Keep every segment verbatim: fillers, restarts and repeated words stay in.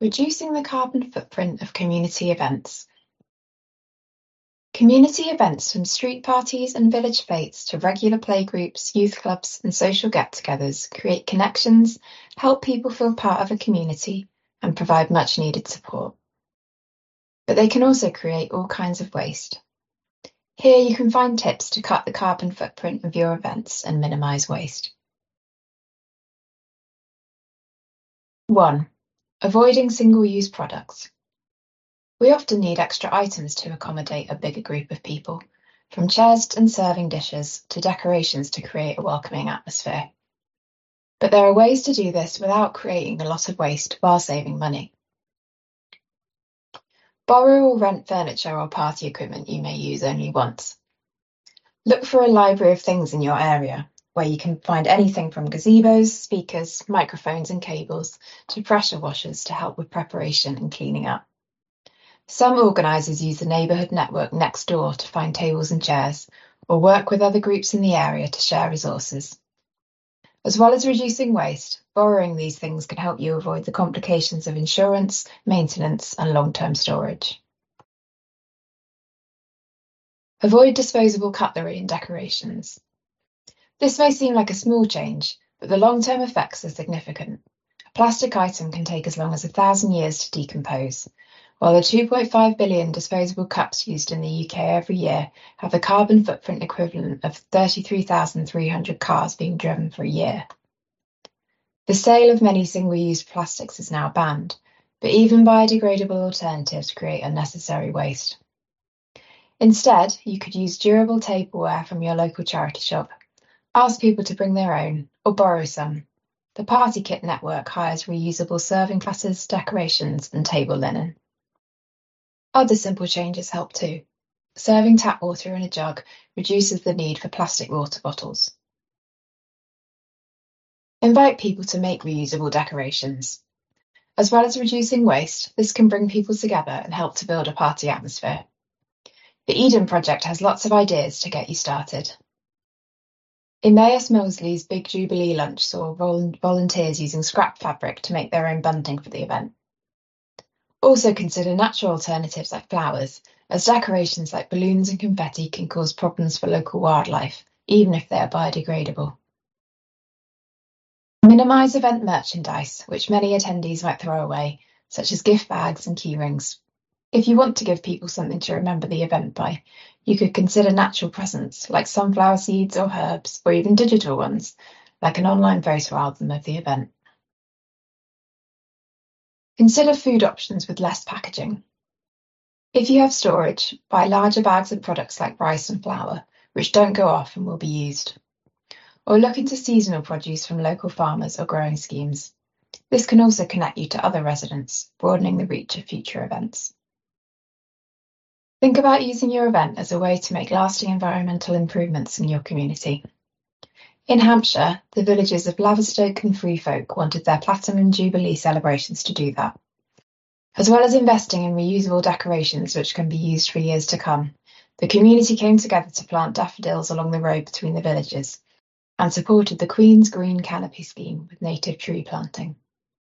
Reducing the carbon footprint of community events. Community events, from street parties and village fetes to regular playgroups, youth clubs and social get-togethers, create connections, help people feel part of a community and provide much needed support. But they can also create all kinds of waste. Here you can find tips to cut the carbon footprint of your events and minimise waste. one. Avoiding single-use products. We often need extra items to accommodate a bigger group of people, from chairs and serving dishes to decorations to create a welcoming atmosphere. But there are ways to do this without creating a lot of waste while saving money. Borrow or rent furniture or party equipment you may use only once. Look for a library of things in your area, where you can find anything from gazebos, speakers, microphones and cables to pressure washers to help with preparation and cleaning up. Some organisers use the neighbourhood network next door to find tables and chairs, or work with other groups in the area to share resources. As well as reducing waste, borrowing these things can help you avoid the complications of insurance, maintenance and long-term storage. Avoid disposable cutlery and decorations. This may seem like a small change, but the long-term effects are significant. A plastic item can take as long as a thousand years to decompose, while the two point five billion disposable cups used in the U K every year have a carbon footprint equivalent of thirty-three thousand three hundred cars being driven for a year. The sale of many single-use plastics is now banned, but even biodegradable alternatives create unnecessary waste. Instead, you could use durable tableware from your local charity shop. Ask people to bring their own, or borrow some. The Party Kit network hires reusable serving glasses, decorations and table linen. Other simple changes help too. Serving tap water in a jug reduces the need for plastic water bottles. Invite people to make reusable decorations. As well as reducing waste, this can bring people together and help to build a party atmosphere. The Eden Project has lots of ideas to get you started. Emmaus Mosley's Big Jubilee lunch saw volunteers using scrap fabric to make their own bunting for the event. Also consider natural alternatives like flowers, as decorations like balloons and confetti can cause problems for local wildlife, even if they are biodegradable. Minimise event merchandise, which many attendees might throw away, such as gift bags and key rings. If you want to give people something to remember the event by, you could consider natural presents like sunflower seeds or herbs, or even digital ones, like an online photo album of the event. Consider food options with less packaging. If you have storage, buy larger bags of products like rice and flour, which don't go off and will be used. Or look into seasonal produce from local farmers or growing schemes. This can also connect you to other residents, broadening the reach of future events. Think about using your event as a way to make lasting environmental improvements in your community. In Hampshire, the villages of Laverstoke and Freefolk wanted their Platinum Jubilee celebrations to do that. As well as investing in reusable decorations which can be used for years to come, the community came together to plant daffodils along the road between the villages and supported the Queen's Green Canopy scheme with native tree planting.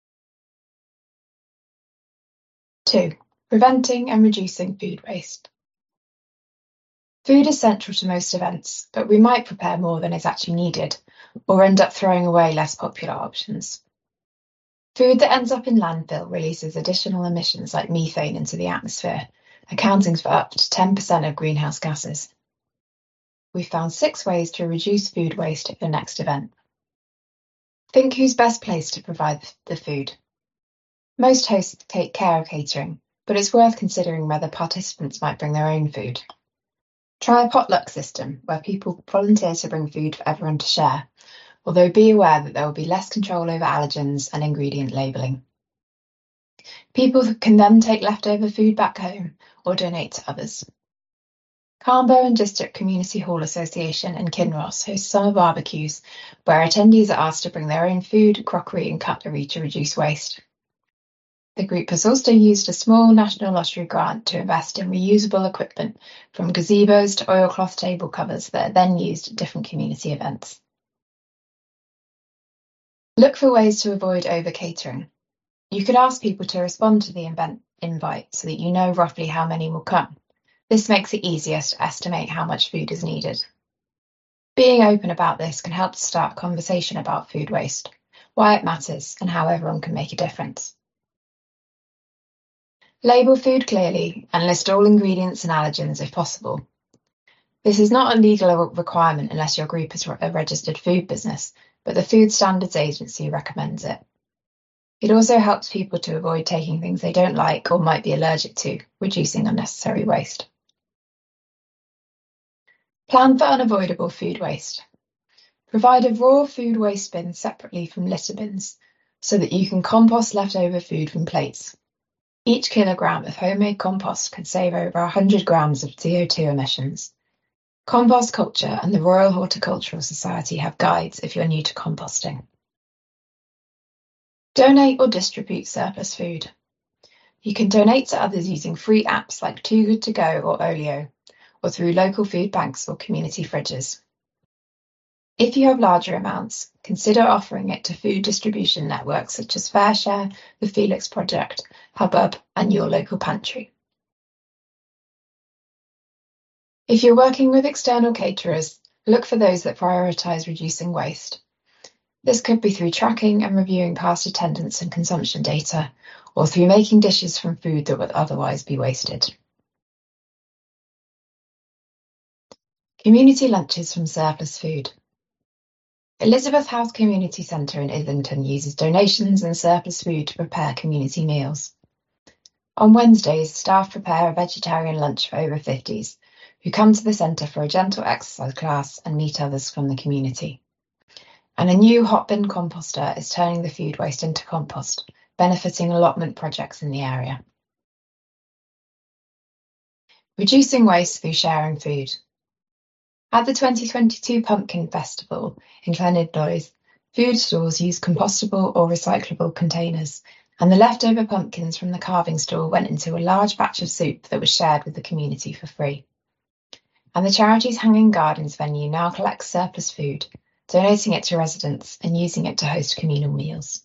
two. Preventing and reducing food waste. Food is central to most events, but we might prepare more than is actually needed, or end up throwing away less popular options. Food that ends up in landfill releases additional emissions like methane into the atmosphere, accounting for up to ten percent of greenhouse gases. We've found six ways to reduce food waste at your next event. Think who's best placed to provide the food. Most hosts take care of catering, but it's worth considering whether participants might bring their own food. Try a potluck system where people volunteer to bring food for everyone to share, although be aware that there will be less control over allergens and ingredient labelling. People can then take leftover food back home or donate to others. Carnbo and District Community Hall Association in Kinross host summer barbecues where attendees are asked to bring their own food, crockery and cutlery to reduce waste. The group has also used a small National Lottery grant to invest in reusable equipment, from gazebos to oilcloth table covers that are then used at different community events. Look for ways to avoid over-catering. You could ask people to respond to the event invite so that you know roughly how many will come. This makes it easiest to estimate how much food is needed. Being open about this can help to start a conversation about food waste, why it matters, and how everyone can make a difference. Label food clearly and list all ingredients and allergens if possible. This is not a legal requirement unless your group is a registered food business, but the Food Standards Agency recommends it. It also helps people to avoid taking things they don't like or might be allergic to, reducing unnecessary waste. Plan for unavoidable food waste. Provide a raw food waste bin separately from litter bins so that you can compost leftover food from plates. Each kilogram of homemade compost can save over one hundred grams of C O two emissions. Compost Culture and the Royal Horticultural Society have guides if you're new to composting. Donate or distribute surplus food. You can donate to others using free apps like Too Good To Go or Olio, or through local food banks or community fridges. If you have larger amounts, consider offering it to food distribution networks such as FareShare, the Felix Project, Hubbub, and your local pantry. If you're working with external caterers, look for those that prioritise reducing waste. This could be through tracking and reviewing past attendance and consumption data, or through making dishes from food that would otherwise be wasted. Community lunches from surplus food. Elizabeth House Community Centre in Islington uses donations and surplus food to prepare community meals. On Wednesdays, staff prepare a vegetarian lunch for over fifties, who come to the centre for a gentle exercise class and meet others from the community. And a new hot bin composter is turning the food waste into compost, benefiting allotment projects in the area. Reducing waste through sharing food. At the twenty twenty-two Pumpkin Festival in Llanidloes, food stalls used compostable or recyclable containers, and the leftover pumpkins from the carving stall went into a large batch of soup that was shared with the community for free. And the charity's Hanging Gardens venue now collects surplus food, donating it to residents and using it to host communal meals.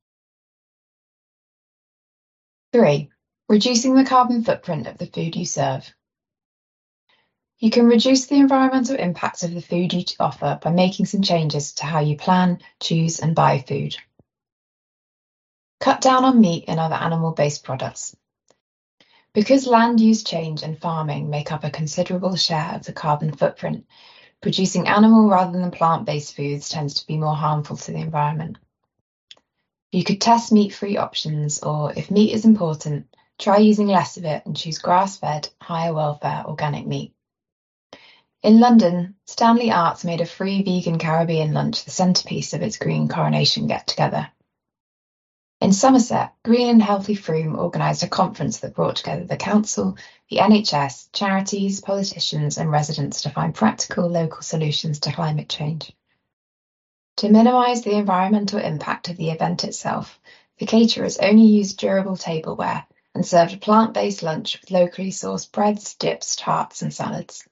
Three, reducing the carbon footprint of the food you serve. You can reduce the environmental impact of the food you offer by making some changes to how you plan, choose, and buy food. Cut down on meat and other animal-based products. Because land use change and farming make up a considerable share of the carbon footprint, producing animal rather than plant-based foods tends to be more harmful to the environment. You could test meat-free options, or if meat is important, try using less of it and choose grass-fed, higher welfare organic meat. In London, Stanley Arts made a free vegan Caribbean lunch the centrepiece of its Green Coronation get-together. In Somerset, Green and Healthy Froome organised a conference that brought together the council, the N H S, charities, politicians and residents to find practical local solutions to climate change. To minimise the environmental impact of the event itself, the caterers only used durable tableware and served a plant-based lunch with locally sourced breads, dips, tarts and salads.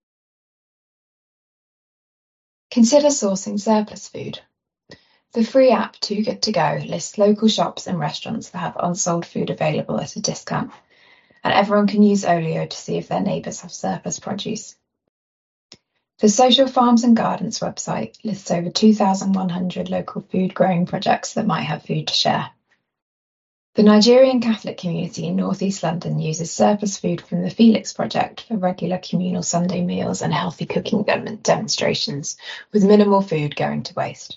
Consider sourcing surplus food. The free app Too Good To Go lists local shops and restaurants that have unsold food available at a discount, and everyone can use Olio to see if their neighbours have surplus produce. The Social Farms and Gardens website lists over two thousand one hundred local food growing projects that might have food to share. The Nigerian Catholic community in North East London uses surplus food from the Felix Project for regular communal Sunday meals and healthy cooking demonstrations, with minimal food going to waste.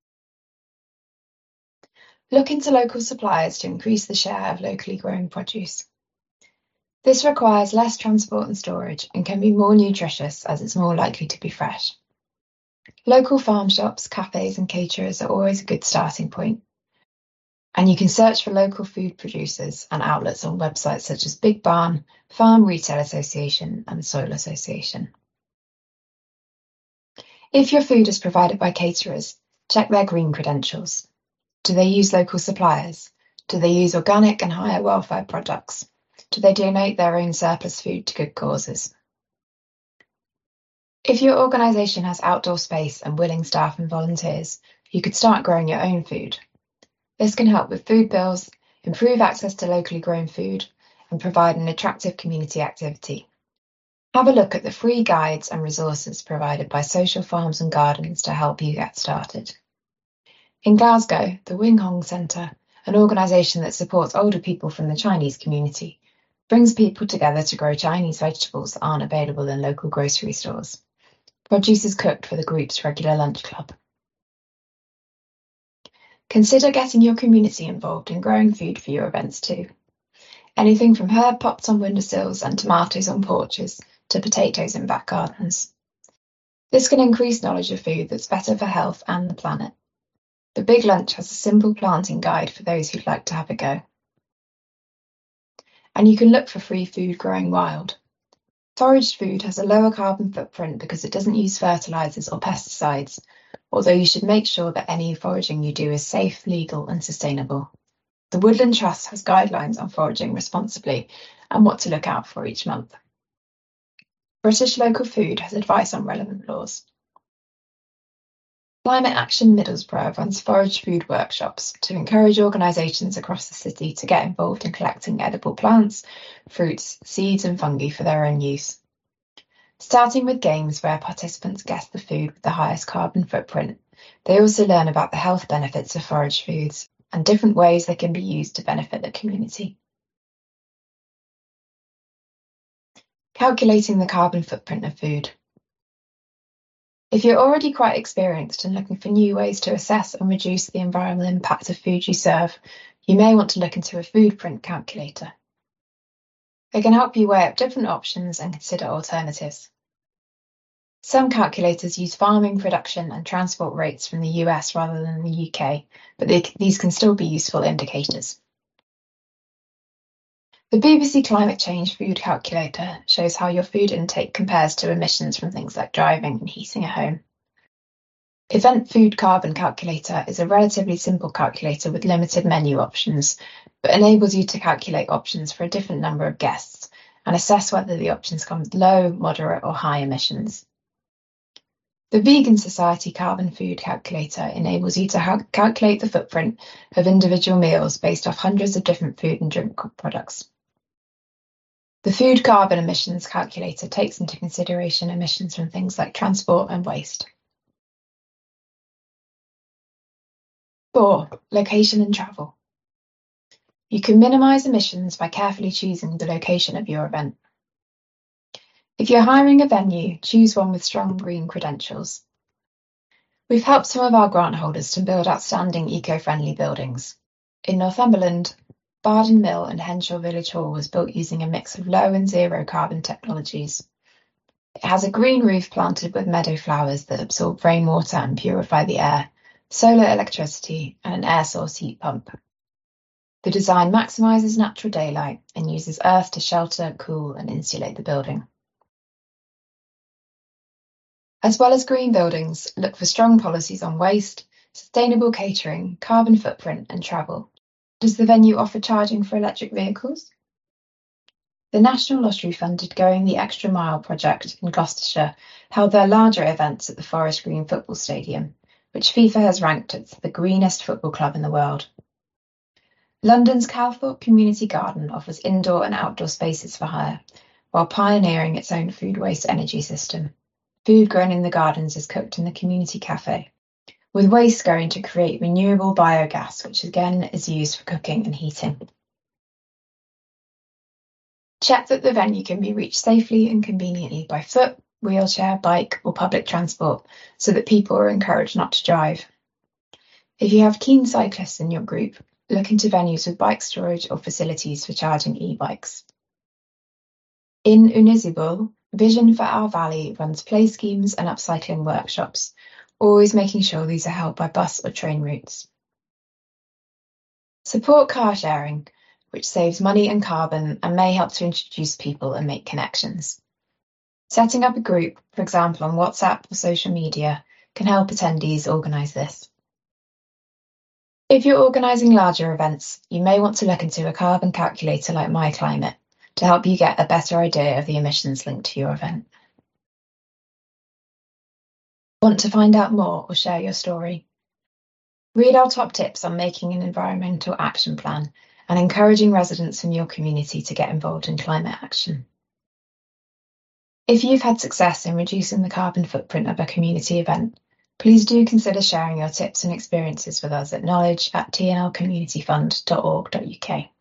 Look into local suppliers to increase the share of locally grown produce. This requires less transport and storage and can be more nutritious as it's more likely to be fresh. Local farm shops, cafes and caterers are always a good starting point. And you can search for local food producers and outlets on websites such as Big Barn, Farm Retail Association and Soil Association. If your food is provided by caterers, check their green credentials. Do they use local suppliers? Do they use organic and higher welfare products? Do they donate their own surplus food to good causes? If your organisation has outdoor space and willing staff and volunteers, you could start growing your own food. This can help with food bills, improve access to locally grown food, and provide an attractive community activity. Have a look at the free guides and resources provided by Social Farms and Gardens to help you get started. In Glasgow, the Wing Hong Centre, an organisation that supports older people from the Chinese community, brings people together to grow Chinese vegetables that aren't available in local grocery stores. Produce is cooked for the group's regular lunch club. Consider getting your community involved in growing food for your events too. Anything from herb pots on windowsills and tomatoes on porches to potatoes in back gardens. This can increase knowledge of food that's better for health and the planet. The Big Lunch has a simple planting guide for those who'd like to have a go. And you can look for free food growing wild. Foraged food has a lower carbon footprint because it doesn't use fertilisers or pesticides, although you should make sure that any foraging you do is safe, legal and sustainable. The Woodland Trust has guidelines on foraging responsibly and what to look out for each month. British Local Food has advice on relevant laws. Climate Action Middlesbrough runs forage food workshops to encourage organisations across the city to get involved in collecting edible plants, fruits, seeds and fungi for their own use. Starting with games where participants guess the food with the highest carbon footprint, they also learn about the health benefits of forage foods and different ways they can be used to benefit the community. Calculating the carbon footprint of food. If you're already quite experienced and looking for new ways to assess and reduce the environmental impact of food you serve, you may want to look into a foodprint calculator. It can help you weigh up different options and consider alternatives. Some calculators use farming, production and transport rates from the U S rather than the U K, but they, these can still be useful indicators. The B B C Climate Change Food Calculator shows how your food intake compares to emissions from things like driving and heating a home. Event Food Carbon Calculator is a relatively simple calculator with limited menu options, but enables you to calculate options for a different number of guests and assess whether the options come with low, moderate or high emissions. The Vegan Society Carbon Food Calculator enables you to calculate the footprint of individual meals based off hundreds of different food and drink products. The Food Carbon Emissions Calculator takes into consideration emissions from things like transport and waste. Four, location and travel. You can minimise emissions by carefully choosing the location of your event. If you're hiring a venue, choose one with strong green credentials. We've helped some of our grant holders to build outstanding eco-friendly buildings. In Northumberland, Barden Mill and Henshaw Village Hall was built using a mix of low and zero carbon technologies. It has a green roof planted with meadow flowers that absorb rainwater and purify the air, solar electricity and an air source heat pump. The design maximises natural daylight and uses earth to shelter, cool and insulate the building. As well as green buildings, look for strong policies on waste, sustainable catering, carbon footprint and travel. Does the venue offer charging for electric vehicles? The National Lottery funded Going the Extra Mile project in Gloucestershire held their larger events at the Forest Green Football Stadium, which FIFA has ranked as the greenest football club in the world. London's Calthorpe Community Garden offers indoor and outdoor spaces for hire, while pioneering its own food waste energy system. Food grown in the gardens is cooked in the community cafe, with waste going to create renewable biogas, which again is used for cooking and heating. Check that the venue can be reached safely and conveniently by foot, wheelchair, bike or public transport, so that people are encouraged not to drive. If you have keen cyclists in your group, look into venues with bike storage or facilities for charging e-bikes. In Unisibul, Vision for Our Valley runs play schemes and upcycling workshops, always making sure these are held by bus or train routes. Support car sharing, which saves money and carbon and may help to introduce people and make connections. Setting up a group, for example on WhatsApp or social media, can help attendees organise this. If you're organising larger events, you may want to look into a carbon calculator like MyClimate to help you get a better idea of the emissions linked to your event. Want to find out more or share your story? Read our top tips on making an environmental action plan and encouraging residents from your community to get involved in climate action. If you've had success in reducing the carbon footprint of a community event, please do consider sharing your tips and experiences with us at knowledge at t n l community fund dot org dot u k.